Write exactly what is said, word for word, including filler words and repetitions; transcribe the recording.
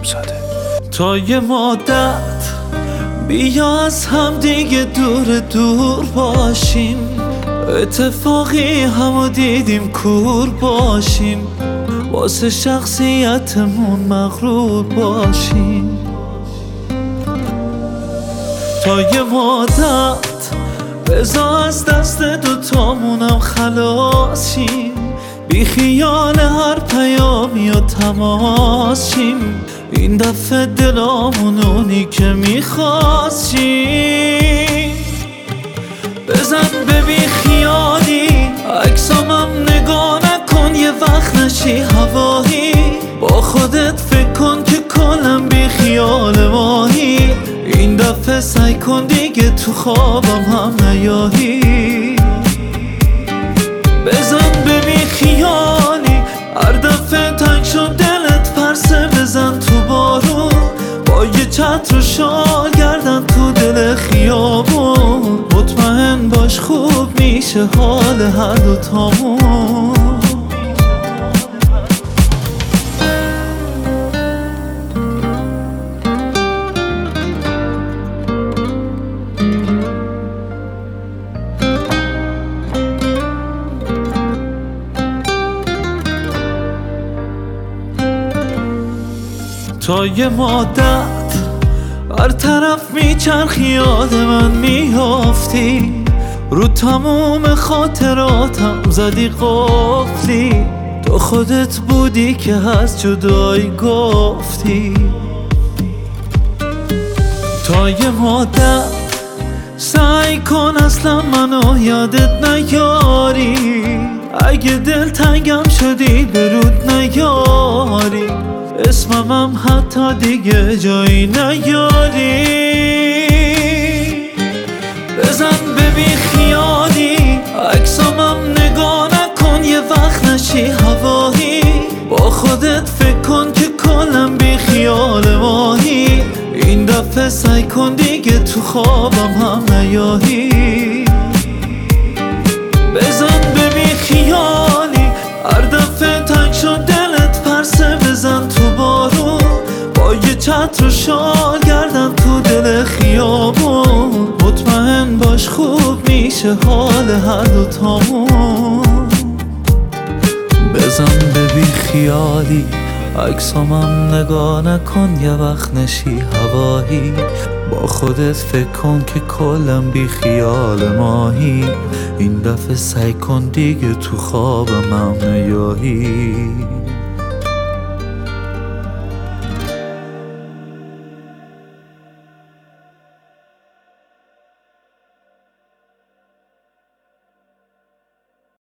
زاده. تا یه مدت بیا از هم دیگه دور دور باشیم، اتفاقی همو دیدیم کور باشیم، واسه شخصیتمون مغرور باشیم. تا یه مدت بذار از دست دوتامونم خلاص شیم، بی خیال هر پیامی و تماس شیم، این دفعه دلامون اونی که میخواستیم. بزن به بی خیالی عکسامم نگاه نکن، یه وقت نشی هوایی، با خودت فکر کن که کلم بی خیال ماهی، این دفعه سعی کن دیگه تو خوابم هم نیایی. بزن به بی خیالی هر دفعه تنگ شد دلت پرسه بزن تو بارون، با یه چتر و شال گردن تو دل خیابون، مطمئن باش خوب میشه حال هر دوتامون. تا یه مدت هر طرف میچرخی یاد من میافتی، رو تموم خاطراتم زدی قفلی، تو خودت بودی که از جدایی گفتی. تا یه مدت سعی کن اصلا منو یادت نیاری، اگه دل تنگم شدی برود نیاری، اسممم حتی دیگه جایی نیاری. بزن به بی خیالی عکسامم نگاه نکن، یه وقت نشی هوایی، با خودت فکر کن که کلم بی خیال ماهی، این دفعه سعی کن دیگه تو خوابم هم نیایی. بزن به بی خیالی هر دفعه تنگ شد دلت پرسه بزن تو بارون، با یه چتر و شال گردن تو دل خیابون، مطمئن باش خوب میشه حال هر دوتامون. بزن به بی خیالی عکسامم نگاه نکن، یه وقت نشی هوایی، با خودت فکر کن که کلم بی خیال ماهی، این دفعه سعی کن دیگه تو خوابم هم نیایی.